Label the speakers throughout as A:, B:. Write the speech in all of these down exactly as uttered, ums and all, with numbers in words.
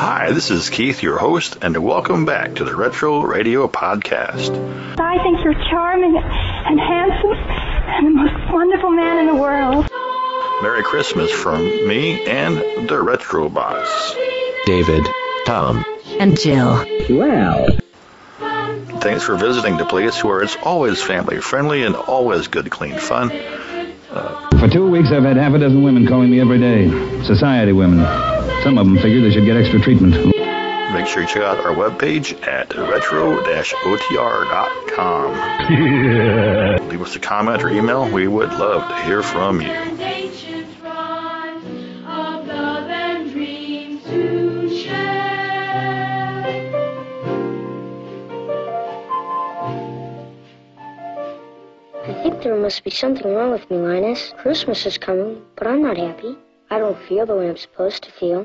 A: Hi, this is Keith, your host, and welcome back to the Retro Radio Podcast.
B: I think you're charming and handsome and the most wonderful man in the world.
A: Merry Christmas from me and the Retrobots.
C: David, Tom,
D: and Jill.
E: Wow.
A: Thanks for visiting the place where it's always family-friendly and always good, clean fun.
E: Uh, For two weeks, I've had half a dozen women calling me every day. Society women. Some of them figure they should get extra treatment.
A: Make sure you check out our webpage at retro dash O T R dot com. Yeah. Leave us a comment or email. We would love to hear from you.
F: I think there must be something wrong with me, Linus. Christmas is coming, but I'm not happy. I don't feel the way I'm supposed to feel.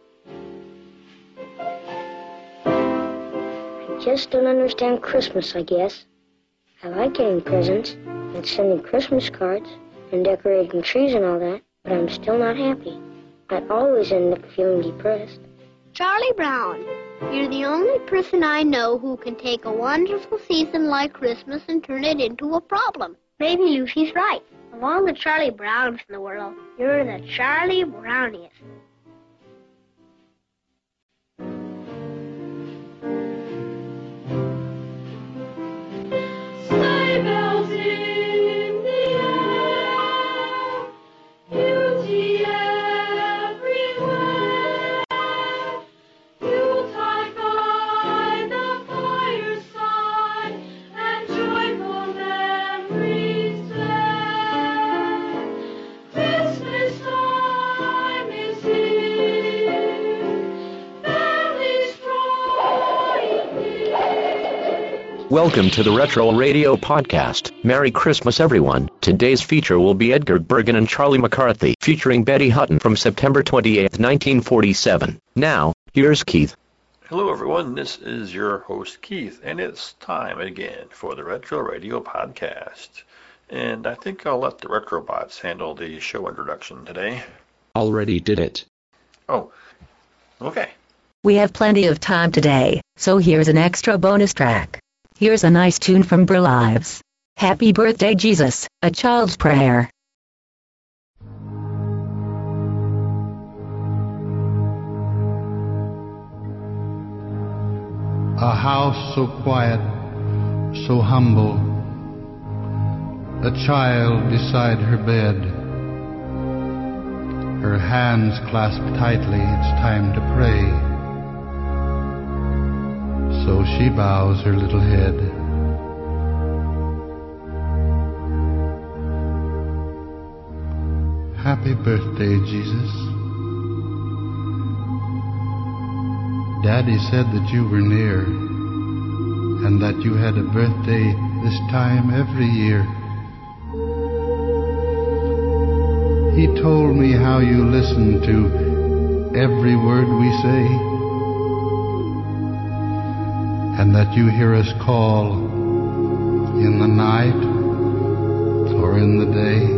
F: I just don't understand Christmas, I guess. I like getting presents and sending Christmas cards and decorating trees and all that, but I'm still not happy. I always end up feeling depressed.
G: Charlie Brown, you're the only person I know who can take a wonderful season like Christmas and turn it into a problem. Maybe Lucy's right. Of all the Charlie Browns in the world, you're the Charlie Browniest.
H: Sleigh bells in the air, beauty everywhere. Yuletide by the fireside, and joyful memories there. Christmas time is here, families drawing near.
C: welcome to the Retro Radio Podcast. Merry Christmas, everyone. Today's feature will be Edgar Bergen and Charlie McCarthy, featuring Betty Hutton from September twenty-eighth, nineteen forty-seven. Now, here's Keith.
A: Hello, everyone. This is your host, Keith, and it's time again for the Retro Radio Podcast. And I think I'll let the Retrobots handle the show introduction today.
C: Already did it.
A: Oh, okay.
D: We have plenty of time today, so here's an extra bonus track. Here's a nice tune from Burl Ives. Happy Birthday, Jesus, A Child's Prayer.
I: A house so quiet, so humble, a child beside her bed, her hands clasped tightly, it's time to pray. So she bows her little head. Happy birthday, Jesus. Daddy said that you were near, and that you had a birthday this time every year. He told me how you listen to every word we say, and that you hear us call in the night or in the day.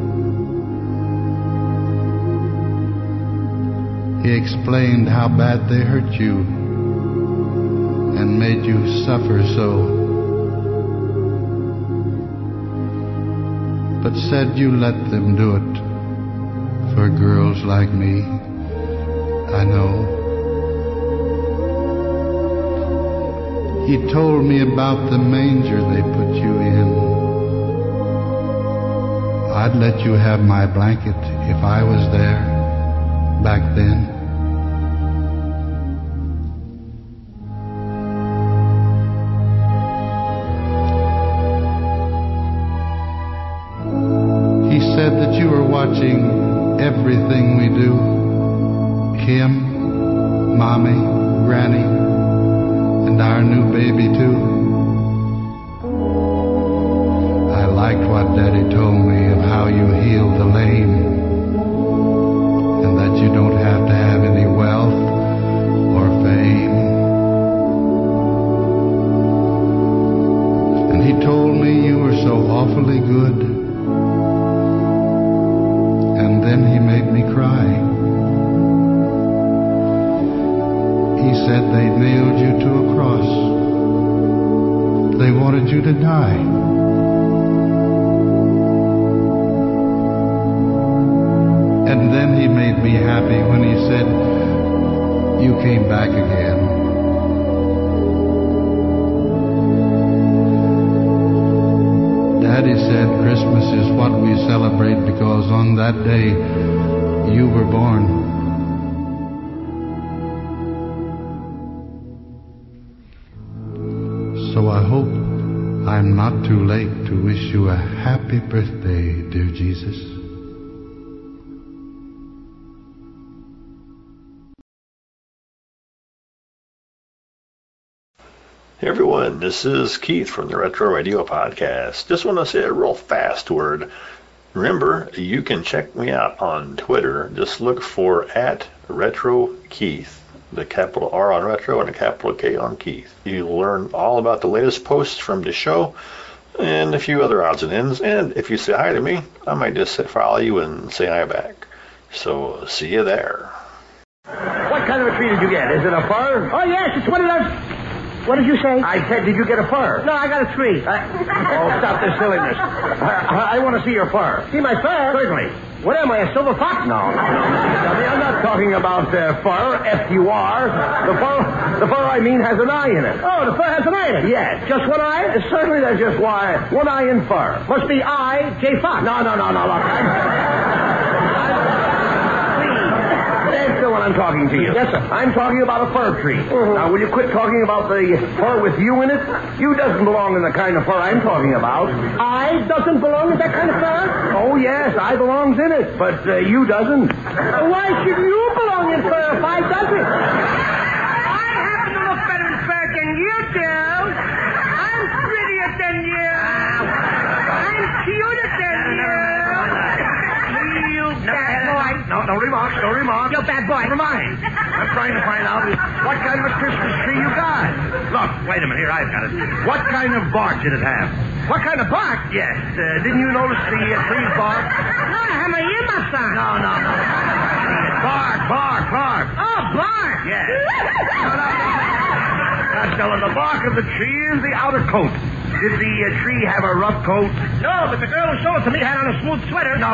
I: He explained how bad they hurt you and made you suffer so, but said you let them do it for girls like me. I know. He told me about the manger they put you in. I'd let you have my blanket if I was there back then. He said that you were watching everything we do. Him, Mommy, Granny, and our new baby too. I liked what Daddy told me of how you healed the lame, and that you don't have to have any wealth or fame. And he told me you were so awfully good, and then he made me cry. said they nailed you to a cross. They wanted you to die. And then he made me happy when he said, you came back again. Daddy said Christmas is what we celebrate because on that day you were born. So I hope I'm not too late to wish you a happy birthday, dear Jesus.
A: Hey everyone, this is Keith from the Retro Radio Podcast. Just want to say a real fast word. Remember, you can check me out on Twitter. Just look for at Retro Keith, the capital R on Retro and a capital K on Keith. You'll learn all about the latest posts from the show and a few other odds and ends. And if you say hi to me, I might just follow you and say hi back. So see you there.
J: What kind of a tree did you get? Is it a fir?
K: Oh, yes, it's one of those... What did you say?
J: I said, did you get a fir?
K: No, I got a tree.
J: I... Oh, stop this silliness. I, I want to see your fir.
K: See my fur?
J: Certainly.
K: What am I, a silver fox?
J: No, no, no. I'm not talking about uh, fur, F U R. The fur, the fur I mean has an eye in it.
K: Oh, the fur has an eye in it?
J: Yes.
K: Just one eye?
J: Uh, certainly there's just one, one eye in fur.
K: Must be I, J. Fox.
J: No, no, no, no, look. I'm... Answer when I'm talking to you.
K: Yes, sir.
J: I'm talking about a fir tree.
K: Mm-hmm.
J: Now, will you quit talking about the fur with you in it? You doesn't belong in the kind of fur I'm talking about.
K: I doesn't belong in that kind of fur?
J: Oh, yes, I belongs in it, but uh, you doesn't.
K: Well, why should you belong in fur if I doesn't?
L: I happen to look better in fur than you do. I'm prettier than you. I'm cuter than you. You bad boy.
J: No, no remarks, no remarks.
L: You bad boy.
J: Never mind. I'm trying to find out what kind of a Christmas tree you got. Look, wait a minute. Here, I've got it. What kind of bark did it have?
K: What kind of bark?
J: Yes. Uh, didn't you notice the uh, tree's bark?
L: No, I have my earmuffs on.
J: No, no, no. Bark, bark, bark.
L: Oh, bark.
J: Yes. No, no, no. Costello, the bark of the tree is the outer coat. Did the uh, tree have a rough coat?
K: No, but the girl who sold it to me had on a smooth sweater.
J: No.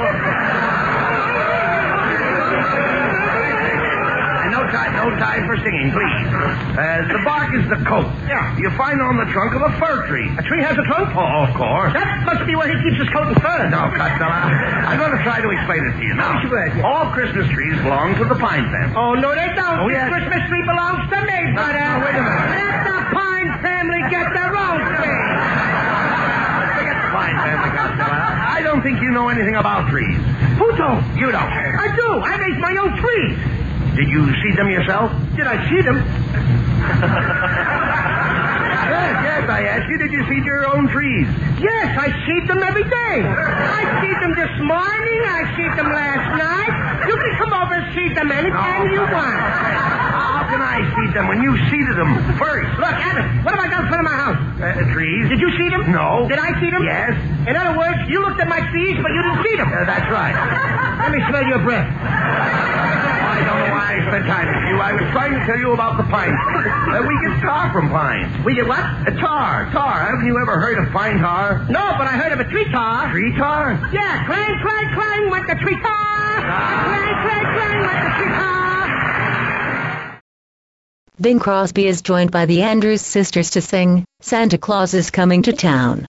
J: No time, no time for singing, please. Uh, the bark is the coat.
K: Yeah.
J: You find on the trunk of a fir tree.
K: A tree has a trunk?
J: Oh, of course.
K: That must be where he keeps his coat and fur.
J: No, Costello. I'm going to try to explain it to you now.
K: Yes, you would, yes.
J: All Christmas trees belong to the pine family.
K: Oh, no, they don't.
J: Oh,
K: this
J: yes.
K: Christmas tree belongs to me, brother.
J: Now, wait a minute.
L: Let the Pine family get their own tree.
J: Forget the pine family, Costello. I don't think you know anything about trees.
K: Who don't?
J: You don't.
K: I do. I make my own trees.
J: Did you see them yourself?
K: Did I see them?
J: Yes, yes, I asked you, did you see your own trees?
K: Yes, I see them every day. I see them this morning. I see them last night. You can come over and see them anytime you want.
J: How can I see them when you seeded them first?
K: Look, Abbott, what have I got in front of my house?
J: Uh, trees.
K: Did you see them?
J: No.
K: Did I see them?
J: Yes.
K: In other words, you looked at my trees, but you didn't see them.
J: Uh, that's right.
K: Let me smell your breath.
J: I don't know why I spent time with you. I was trying to tell you about the pine tree. Uh, we get tar from pines.
K: We get what?
J: Uh, tar, tar. Haven't you ever heard of pine tar?
K: No, but I heard of a tree tar.
J: Tree tar?
K: Yeah, clang, clang, clang went the tree tar.
J: Ah.
K: Clang, clang, clang went the tree tar.
D: Bing Crosby is joined by the Andrews Sisters to sing Santa Claus is Coming to Town.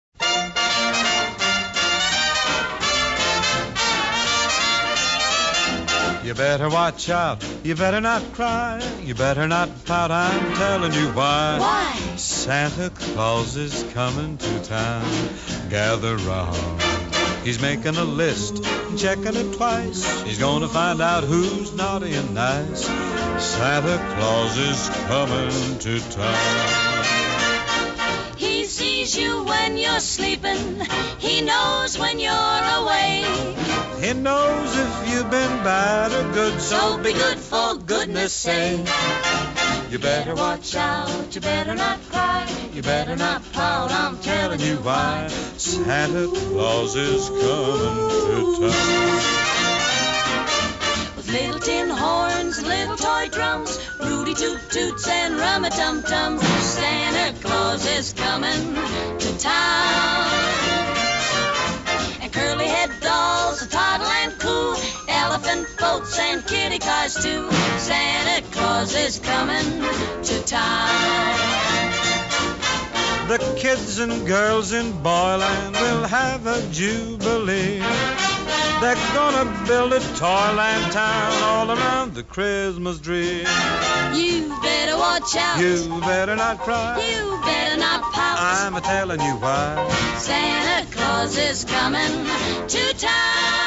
M: You better watch out, you better not cry, you better not pout, I'm telling you why.
N: Why?
M: Santa Claus is coming to town, gather round. He's making a list, checking it twice, he's gonna find out who's naughty and nice. Santa Claus is coming to town.
N: He sees you when you're sleeping, he knows when you're away.
M: He knows if you've been bad or good,
N: So be good for goodness sake.
M: you better watch out,
N: You better not cry,
M: you better not pout, I'm telling you why. Santa Claus is coming to town.
N: with little tin horns and little toy sleigh drums, Rudy toot toots and rum-a-tum-tums. Santa Claus is coming to town. And curly-head dolls, a toddle and coo, elephant boats and kitty cars too. Santa Claus is coming to town.
M: The kids and girls in Boyland will have a jubilee. They're gonna build a toyland town all around the Christmas tree.
N: You better watch out.
M: You better not cry.
N: You better not pout.
M: I'm a telling you why.
N: Santa Claus is coming to town.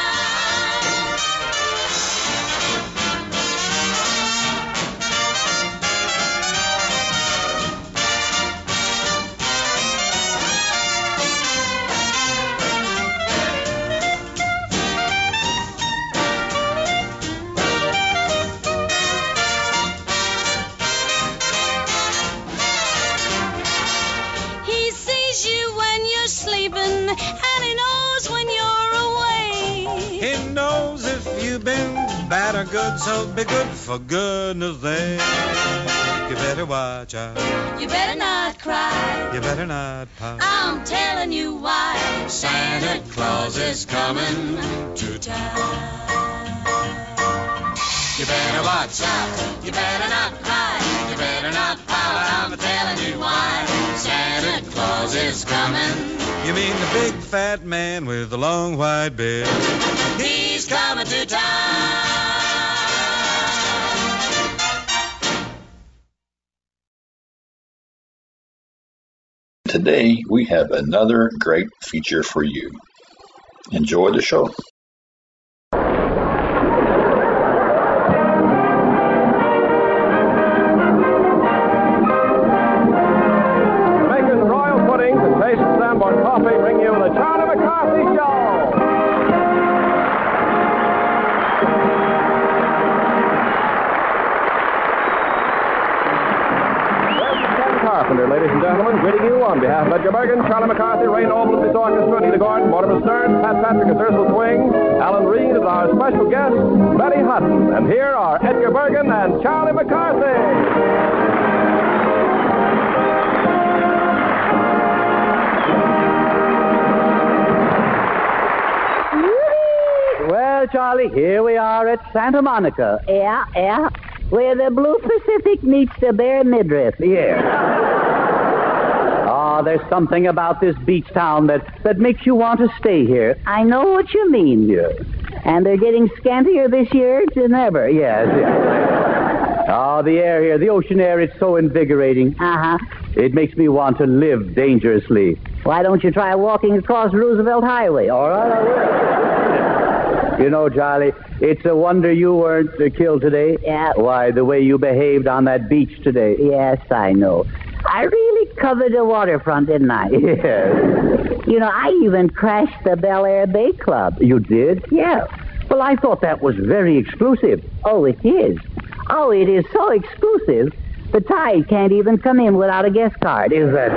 N: And he knows when you're away.
M: He knows if you've been bad or good, so be good for goodness sake. You better watch out.
N: You better not cry.
M: You better not pout.
N: I'm telling you why. Santa Claus is coming to town. You better watch out. You better not cry. You better not pout. I'm telling you why. Santa Claus is coming.
M: You mean the big fat man with the long white beard?
N: He's coming to town.
A: Today, we have another great feature for you. Enjoy the show.
O: Making royal puddings and tasting Sanborn coffee bring you the Charlie McCarthy Show. Carpenter, ladies and gentlemen, greeting you on behalf of Edgar Bergen, Charlie McCarthy, Ray Noble of this orchestra, Nita Gordon, Mortimer Stern, Pat Patrick as Ursula Twing, Alan Reed as our special guest, Betty Hutton. And here are Edgar Bergen and Charlie McCarthy.
P: Well, Charlie, here we are at Santa Monica.
Q: Yeah, yeah. Where the blue Pacific meets the bare midriff.
P: Yeah. Oh, there's something about this beach town that, that makes you want to stay here.
Q: I know what you mean.
P: Yeah.
Q: And they're getting scantier this year than ever.
P: Yes, yes. Oh, the air here, the ocean air, it's so invigorating.
Q: Uh-huh.
P: It makes me want to live dangerously.
Q: Why don't you try walking across Roosevelt Highway?
P: All right, I will. You know, Charlie, it's a wonder you weren't uh, killed today.
Q: Yeah.
P: Why, the way you behaved on that beach today.
Q: Yes, I know. I really covered the waterfront, didn't I?
P: Yes.
Q: You know, I even crashed the Bel Air Bay Club.
P: You did?
Q: Yeah.
P: Well, I thought that was very exclusive.
Q: Oh, it is. Oh, it is so exclusive, the Tide can't even come in without a guest card.
P: Is that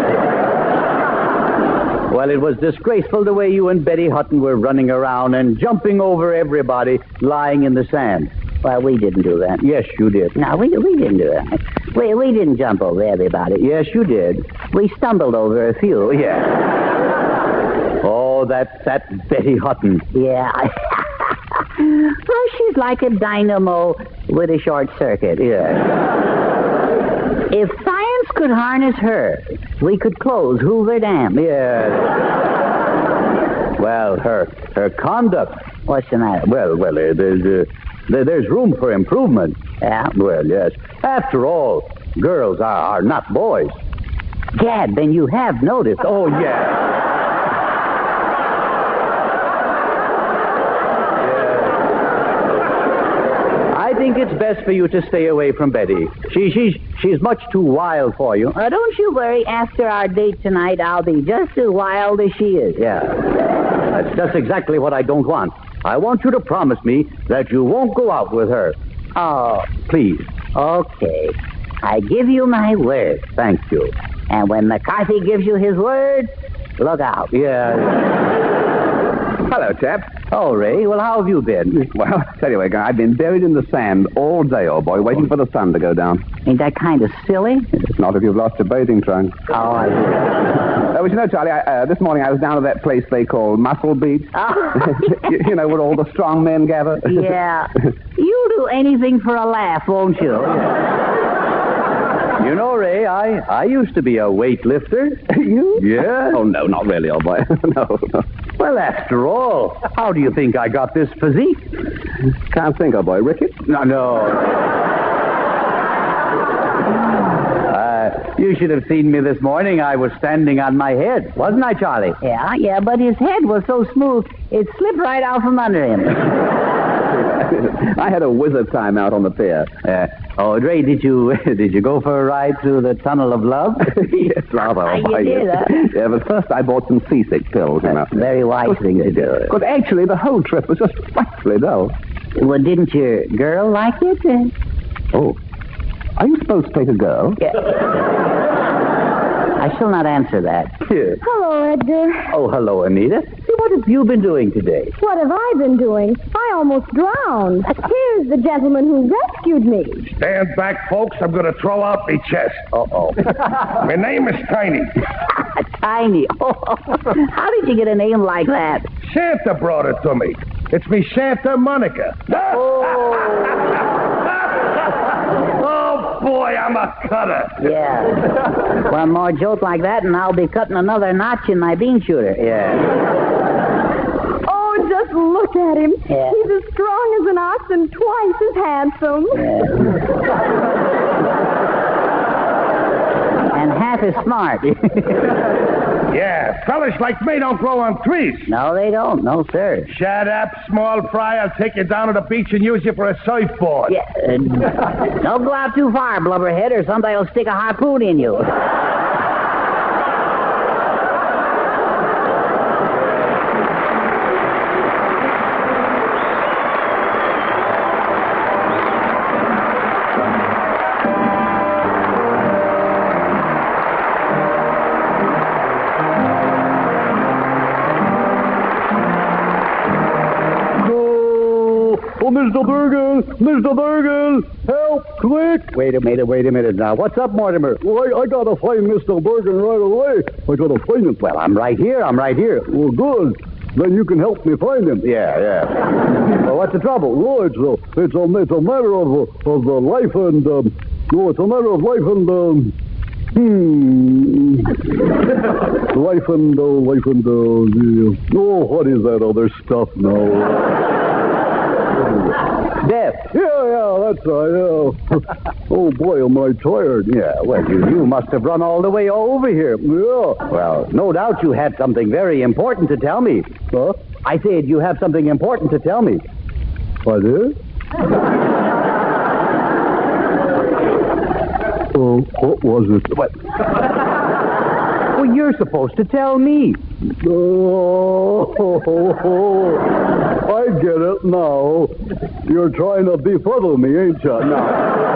P: it? Well, it was disgraceful the way you and Betty Hutton were running around and jumping over everybody lying in the sand.
Q: Well, we didn't do that.
P: Yes, you did.
Q: No, we we didn't do that. We we didn't jump over everybody.
P: Yes, you did.
Q: We stumbled over a few.
P: Yeah. Oh, that that Betty Hutton.
Q: Yeah. Well, she's like a dynamo with a short circuit.
P: Yeah.
Q: If science could harness her, we could close Hoover Dam.
P: Yes. Well, her her conduct.
Q: What's the matter?
P: Well, well, uh, there's uh, there, there's room for improvement.
Q: Yeah.
P: Well, yes. After all, girls are, are not boys.
Q: Gad, then you have noticed.
P: Oh, yeah. I think it's best for you to stay away from Betty. She, she's, she's much too wild for you.
Q: Uh, don't you worry. After our date tonight, I'll be just as wild as she is.
P: Yeah. That's just exactly what I don't want. I want you to promise me that you won't go out with her.
Q: Oh.
P: Please.
Q: Okay. I give you my word.
P: Thank you.
Q: And when McCarthy gives you his word, look out.
P: Yeah.
R: Hello, chap.
P: Oh, Ray, well, how have you been?
R: Well, tell you what, I've been buried in the sand all day, old boy, waiting for the sun to go down.
Q: Ain't that kind of silly?
R: It's not if you've lost your bathing trunk.
Q: Oh, I see.
R: Uh, well, you know, Charlie, I, uh, this morning I was down at that place they call Muscle Beach.
Q: Oh.
R: you, you know, where all the strong men gather.
Q: Yeah. You'll do anything for a laugh, won't you?
P: You know, Ray, I, I used to be a weightlifter.
R: You?
P: Yeah.
R: Oh, no, not really, old boy. no, no.
P: Well, after all, how do you think I got this physique?
R: Can't think, old boy. Rickets?
P: No, no. uh, you should have seen me this morning. I was standing on my head, wasn't I, Charlie?
Q: Yeah, yeah, but his head was so smooth, it slipped right out from under him.
R: I had a wizard time out on the pier.
P: Uh, oh, Ray, did you did you go for a ride through the tunnel of love?
R: Yes, rather.
Q: Ah, you did, huh?
R: Yeah, but first I bought some seasick pills.
Q: That's
R: you know.
Q: a very wise thing to do.
R: Because actually the whole trip was just frightfully dull.
Q: Well, didn't your girl like it?
R: Oh. Are you supposed to take a girl?
Q: Yeah. I shall not answer that.
P: Here.
S: Hello, Edgar.
P: Oh, hello, Anita. See, what have you been doing today?
S: What have I been doing? I almost drowned. Here's the gentleman who rescued me.
J: Stand back, folks. I'm going to throw out my chest.
P: Uh-oh.
J: My name is Tiny.
Q: Tiny. Oh, how did you get a name like that?
J: Santa brought it to me. It's me Santa Monica. Oh, boy, I'm a cutter.
Q: Yeah. One more joke like that, and I'll be cutting another notch in my bean shooter.
P: Yeah.
S: Oh, just look at him.
Q: Yeah.
S: He's as strong as an ox and twice as handsome.
Q: And half as smart.
J: Yeah, fellas like me don't grow on trees.
Q: No, they don't. No, sir.
J: Shut up, small fry. I'll take you down to the beach and use you for a surfboard.
Q: Yeah. Uh, don't go out too far, blubberhead, or somebody will stick a harpoon in you.
T: Oh, Mister Bergen! Mister Bergen! Help! Quick!
P: Wait a minute, wait a minute now. What's up, Mortimer?
T: Well, I, I gotta find Mister Bergen right away. I gotta find him.
P: Well, I'm right here. I'm right here.
T: Well, good. Then you can help me find him.
P: Yeah, yeah. Well, what's the trouble?
T: Well, it's a, it's a, it's a matter of, uh, of uh, life and, um, no, it's a matter of life and, um, hmm. life and, uh, life and, uh, yeah. Oh, what is that other stuff now?
P: Death.
T: Yeah, yeah, that's right, yeah. Oh, boy, am I tired.
P: Yeah, well, you, you must have run all the way over here.
T: Yeah.
P: Well, no doubt you had something very important to tell me.
T: Huh?
P: I said you have something important to tell me.
T: I did? Oh, what was it?
P: What? Well, you're supposed to tell me.
T: Oh, oh, oh, oh. I get it now. You're trying to befuddle me, ain't you?
P: No.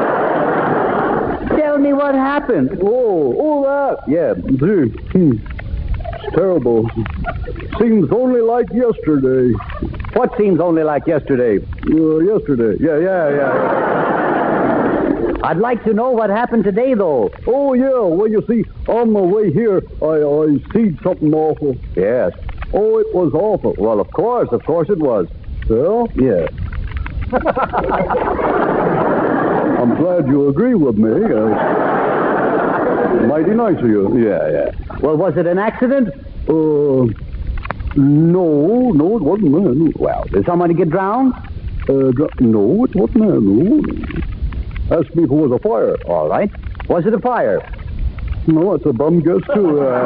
P: Tell me what happened.
T: Oh, oh, that.
P: Yeah.
T: Gee, hmm. It's terrible. Seems only like yesterday.
P: What seems only like yesterday?
T: Uh, yesterday. Yeah, yeah, yeah.
P: I'd like to know what happened today, though.
T: Oh, yeah. Well, you see, on the way here, I, I seen something awful.
P: Yes.
T: Oh, it was awful.
P: Well, of course. Of course it was.
T: Well?
P: Yeah.
T: I'm glad you agree with me. Uh, mighty nice of you.
P: Yeah, yeah. Well, was it an accident?
T: Uh, no. No, it wasn't, man.
P: Well, did somebody get drowned?
T: Uh, dr- no, it wasn't, man. No. Ask me if it was a fire.
P: All right. Was it a fire?
T: No, that's a bum guess, too. Uh...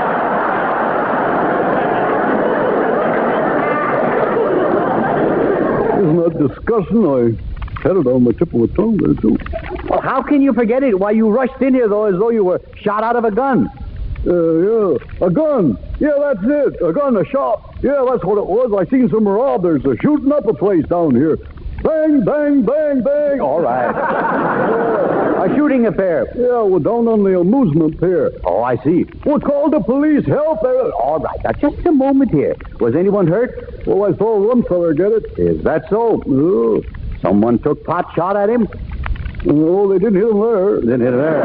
T: Isn't that disgusting? I had it on the tip of my tongue there, too.
P: Well, how can you forget it while you rushed in here, though, as though you were shot out of a gun?
T: Uh, yeah. A gun. Yeah, that's it. A gun, a shot. Yeah, that's what it was. I seen some robbers uh, shooting up a place down here. Bang, bang, bang, bang.
P: All right.
T: Yeah. I
P: A shooting affair.
T: Yeah, we're down on the amusement pier.
P: Oh, I see.
T: We'll call the police. Help! Uh,
P: All right, now just a moment here. Was anyone hurt?
T: well, I saw one fella get it.
P: Is that so?
T: Oh,
P: Someone took pot shot at him?
T: oh they didn't hit him there.
P: Didn't hit him there.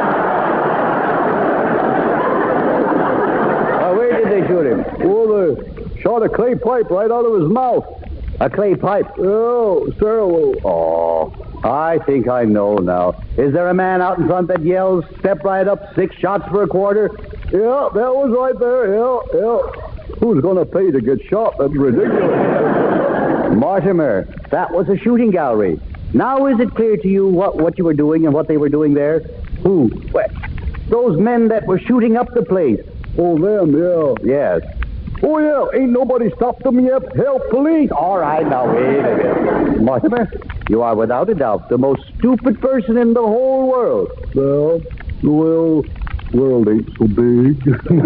P: uh, where did they shoot him?
T: Oh, they shot a clay pipe right out of his mouth.
P: A clay pipe.
T: Oh, terrible.
P: Oh, I think I know now. Is there a man out in front that yells, step right up, six shots for a quarter?
T: Yeah, that was right there. Yeah, yeah. Who's going to pay to get shot? That's ridiculous.
P: Mortimer, that was a shooting gallery. Now is it clear to you what, what you were doing and what they were doing there? Who? Well, those men that were shooting up the place.
T: Oh, them, yeah.
P: Yes.
T: Oh, yeah, ain't nobody stopped them yet. Help, police.
P: All right, now wait a minute. Mortimer, you are without a doubt the most stupid person in the whole world.
T: Well, well, world ain't so big.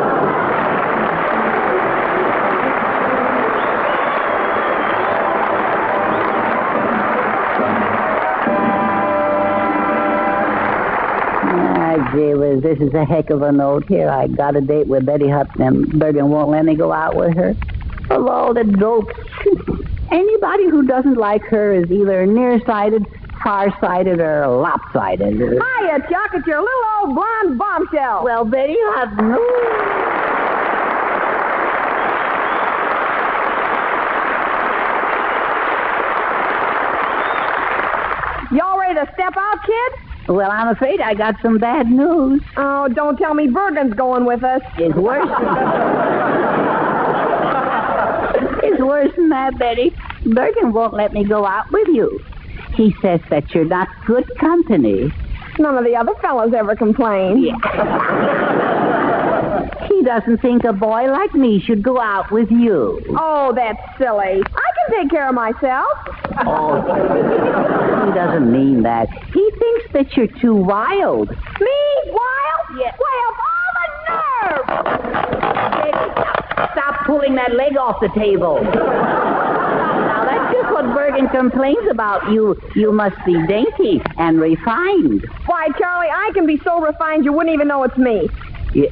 Q: Gee whiz, this is a heck of a note. Here, I got a date with Betty Hutton, and Bergen won't let me go out with her. Of all the dopes, anybody who doesn't like her is either nearsighted, farsighted, or lopsided.
S: Hiya, Chuck. It's your little old blonde bombshell.
Q: Well, Betty Hutton.
S: Y'all ready to step out, kid?
Q: Well, I'm afraid I got some bad news.
S: Oh, don't tell me Bergen's going with us.
Q: It's worse than... It's worse than that, Betty. Bergen won't let me go out with you. He says that you're not good company.
S: None of the other fellas ever complain.
Q: Yeah. He doesn't think a boy like me should go out with you.
S: Oh, that's silly. I can take care of myself.
Q: Oh, he doesn't mean that. He thinks that you're too wild.
S: Me? Wild?
Q: Yeah.
S: Why, of all the nerve!
Q: Stop pulling that leg off the table. Now, that's just what Bergen complains about. You you must be dainty and refined.
S: Why, Charlie, I can be so refined you wouldn't even know it's me.
Q: Yeah.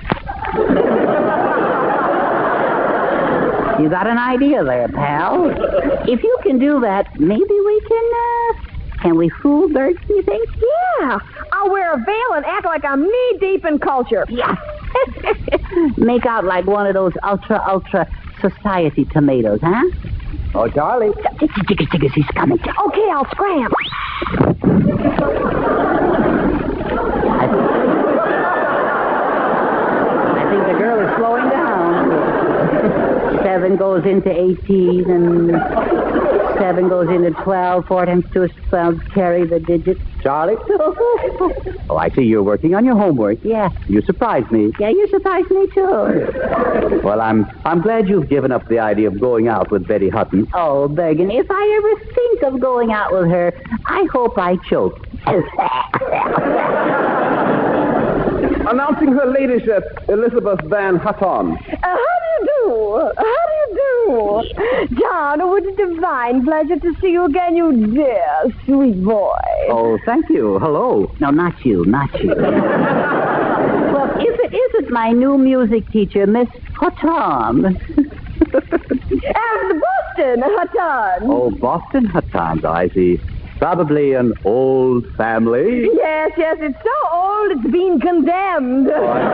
Q: You got an idea there, pal. If you can do that, maybe we can, uh, can we fool Bergen, you think?
S: Yeah. I'll wear a veil and act like I'm knee-deep in culture.
Q: Yeah. Make out like one of those ultra, ultra society tomatoes, huh? Oh, Charlie. Tickers, tickers, he's coming.
S: Okay, I'll scram.
Q: I, I think the girl is slowing down. Seven goes into eighteen, and seven goes into twelve. Four times two is twelve. Carry the digits.
P: Charlie? Oh, I see you're working on your homework.
Q: Yeah.
P: You surprised me.
Q: Yeah, you surprised me, too.
P: Well, I'm I'm glad you've given up the idea of going out with Betty Hutton.
Q: Oh, Bergen, if I ever think of going out with her, I hope I choke.
R: Announcing her ladyship, Elizabeth Van Hutton.
S: Uh, how do you do? How do you do? John, oh, it's a divine pleasure to see you again, you dear, sweet boy.
P: Oh, thank you. Hello.
Q: No, not you, not you. Well, if it isn't my new music teacher, Miss Hutton.
S: And the Boston Hutton.
P: Oh, Boston Huttons, I see. Probably an old family.
S: Yes, yes, it's so old it's been condemned.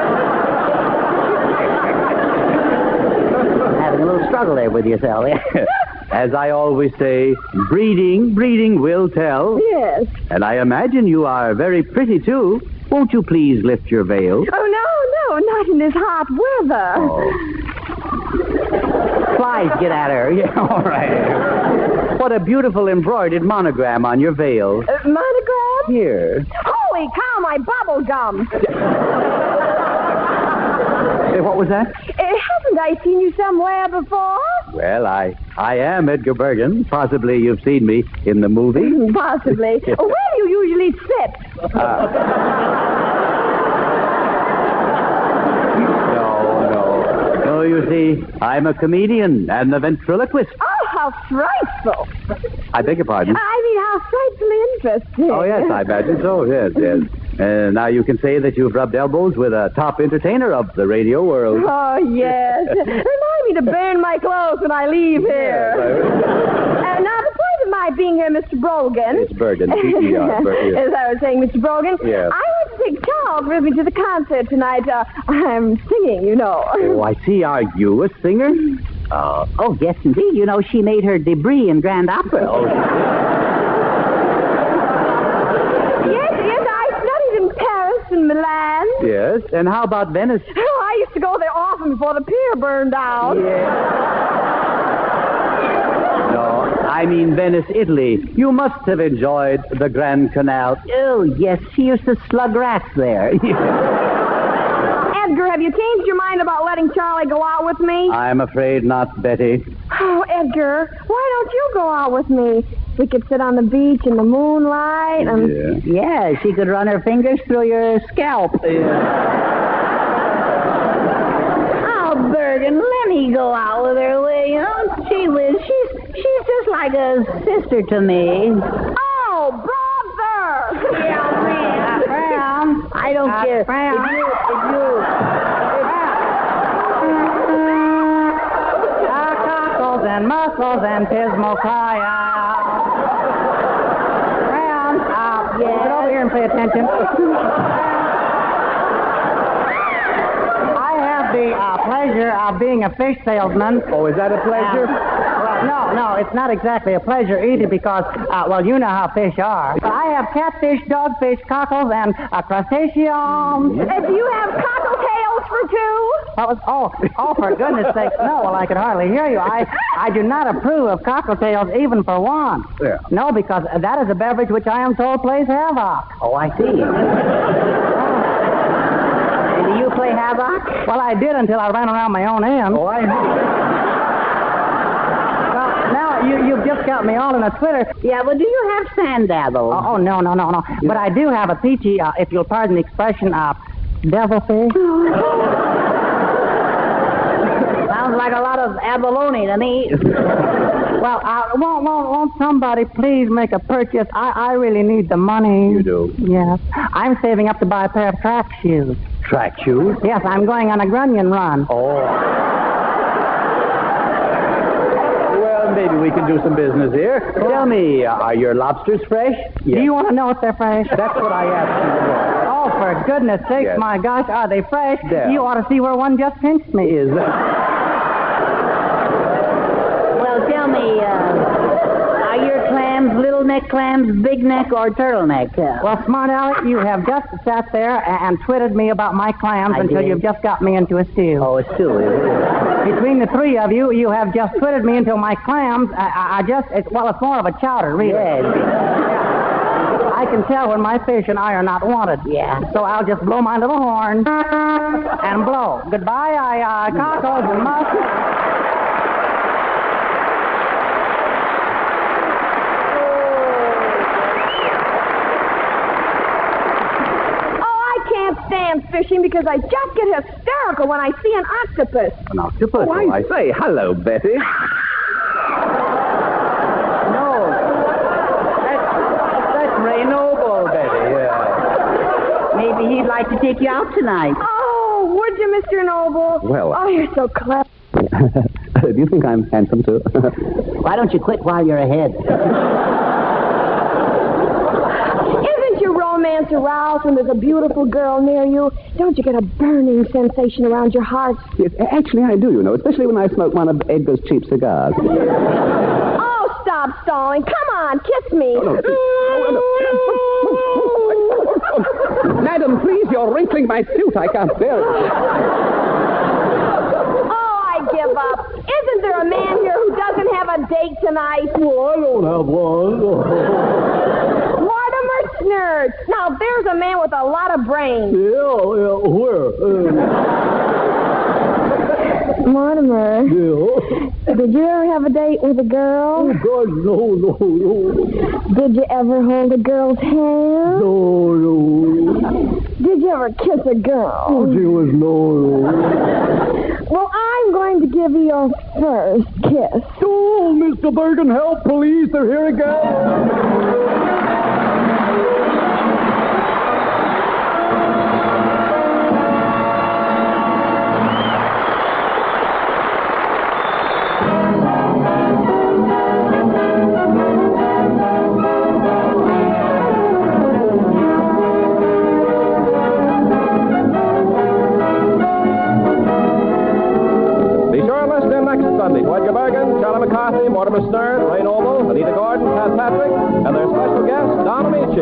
P: Having a little struggle there with yourself. As I always say, breeding, breeding will tell.
S: Yes.
P: And I imagine you are very pretty, too. Won't you please lift your veil?
S: Oh, no, no, not in this hot weather.
P: Oh. Flies, get at her. Yeah, all right. What a beautiful embroidered monogram on your veil.
S: Uh, monogram?
P: Here.
S: Holy cow, my bubble gum.
P: Hey, what was that?
S: Uh, haven't I seen you somewhere before?
P: Well, I I am Edgar Bergen. Possibly you've seen me in the movie.
S: Possibly. Where do you usually sit?
P: Uh, no, no. No, you see, I'm a comedian and a ventriloquist.
S: Oh, how frightful.
P: I beg your pardon?
S: I mean, how how frightfully interesting.
P: Oh, yes, I imagine so, yes, yes. Uh, now you can say that you've rubbed elbows with a top entertainer of the radio world.
S: Oh, yes. Remind me to burn my clothes when I leave here. Uh, now, the point of my being here, Mister Brogan...
P: It's Bergen, P E R, Bergen.
S: As I was saying, Mister Brogan,
P: Yes.
S: I want to take Charles with me to the concert tonight. Uh, I'm singing, you know.
P: Oh, I see. Are you a singer?
Q: Uh, oh, yes, indeed. You know, she made her debris in Grand Opera.
P: Oh.
S: Yes, yes, I studied in Paris and Milan.
P: Yes, and how about Venice?
S: Oh, I used to go there often before the pier burned down.
P: No, I mean Venice, Italy. You must have enjoyed the Grand Canal.
Q: Oh, yes, she used to slug rats there.
S: Edgar, have you changed your mind about letting Charlie go out with me?
P: I'm afraid not, Betty.
S: Oh, Edgar, why don't you go out with me? We could sit on the beach in the moonlight and...
P: Yeah.
Q: Yeah, she could run her fingers through your scalp. Oh, Bergen, let me go out with her, will you? Gee whiz, she's, she's just like a sister to me.
S: Oh, brother!
Q: Yeah, man. Brown. I don't
S: Uh,
Q: care.
S: Brown.
Q: If you... If you...
K: Cockles and mussels and pismokaya. Brown, uh, get over here and pay attention. I have the uh, pleasure of being a fish salesman.
P: Oh, is that a pleasure?
K: Uh, well, no, no, it's not exactly a pleasure either because, uh, well, you know how fish are. I have catfish, dogfish, cockles, and uh, crustaceans.
S: Uh, do you have cocktails for two?
K: What was, oh, oh, for goodness sakes, no. Well, I could hardly hear you. I, I do not approve of cocktails even for one.
P: Yeah.
K: No, because that is a beverage which I am told plays havoc.
Q: Oh, I see. Do you play havoc?
K: Well, I did until I ran around my own end.
P: Oh, I...
K: Well, now, you, you've just got me all in a twitter.
Q: Yeah, well, do you have sand dabble?
K: Oh, oh, no, no, no, no. But I do have a peachy, uh, if you'll pardon the expression, uh, devilfish.
Q: Sounds like a lot of abalone to me.
K: Well, uh, won't, won't, won't somebody please make a purchase? I, I really need the money.
P: You do?
K: Yes. I'm saving up to buy a pair of track shoes.
P: Track shoes?
K: Yes, I'm going on a grunion run.
P: Oh. Well, maybe we can do some business here. Tell me, uh, are your lobsters fresh?
K: Do you want to know if they're fresh?
P: That's what I asked you.
K: Oh, for goodness sakes,
P: Yes.
K: my gosh, are they fresh?
P: Yeah.
K: You ought to see where one just pinched me.
P: Is
Q: Well, tell me, uh, are your clams little neck clams, big neck, or turtleneck? Uh,
K: Well, Smart Aleck, you have just sat there and, and twitted me about my clams
Q: I
K: until
Q: did.
K: you've just got me into a stew.
Q: oh, it's too, is it?
K: Between the three of you, you have just twitted me until my clams, I, I, I just, it, well, it's more of a chowder, really.
Q: Yes.
K: I can tell when my fish and I are not wanted.
Q: Yeah.
K: So I'll just blow my little horn and blow. Goodbye, I, uh, cockles and mussels.
S: Stand fishing because I just get hysterical when I see an octopus.
P: an octopus?
R: Oh, I say, hello, Betty.
P: No. That's, that's Ray Noble, Betty. Yeah.
Q: Maybe he'd like to take you out tonight.
S: Oh, would you, Mister Noble?
R: Well,
S: Oh, you're so clever.
R: do you think I'm handsome, too?
Q: Why don't you quit while you're ahead?
S: Isn't your romance aroused when there's a beautiful girl near you? Don't you get a burning sensation around your heart?
R: Yes, actually, I do, you know, especially when I smoke one of Edgar's cheap cigars.
S: Oh, stop stalling. Come on, kiss me.
R: Madam, please, you're wrinkling my suit. I can't bear it.
S: Oh, I give up. Isn't there a man here who doesn't have a date tonight?
T: Well, I don't have one.
S: Mortimer Snurd. Now, there's a man with a lot of brains.
T: Yeah, yeah, where? Uh,
S: Mortimer,
T: yeah.
S: did you ever have a date with a girl?
T: Oh, God, no, no, no.
S: Did you ever hold a girl's hand?
T: No, no.
S: Did you ever kiss a girl?
T: Oh, gee whiz, no, no.
S: Well, I'm going to give you your first kiss.
T: Oh, Mister Bergen, help, police, they're here again.
O: Sunday to Edgar Bergen, Charlie McCarthy, Mortimer Snerd, Ray Noble, Anita Gordon, Pat Patrick, and their special guest, Don Amici.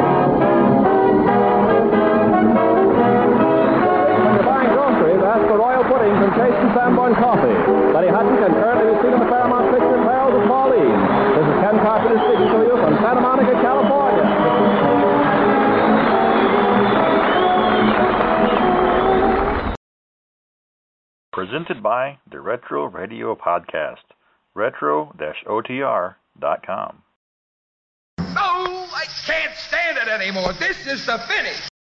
O: When you're buying groceries, ask for Royal Puddings and Chase and Sanborn Coffee. Betty Hutton can currently be seen in the Paramount picture Perils of Pauline. This is Ken Carpenter speaking to you from Santa Monica, California.
A: Presented by the Retro Radio Podcast. retro O T R dot com.
U: No, I can't stand it anymore. This is the finish.